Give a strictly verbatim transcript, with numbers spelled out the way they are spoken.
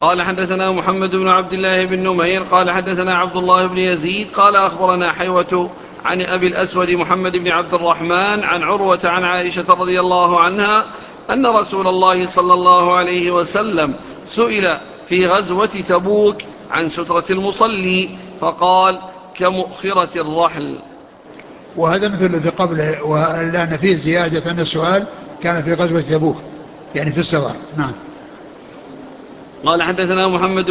قال حدثنا محمد بن عبد الله بن نمير قال حدثنا عبد الله بن يزيد قال أخبرنا حيوة عن أبي الأسود محمد بن عبد الرحمن عن عروة عن عائشة رضي الله عنها أن رسول الله صلى الله عليه وسلم سئل في غزوة تبوك عن سترة المصلي فقال كمؤخرة الرحل. وهذا مثل الذي قبله، ولأن فيه زيادة أن السؤال كان في غزوة تبوك يعني في السفر. نعم. قال حدثنا محمد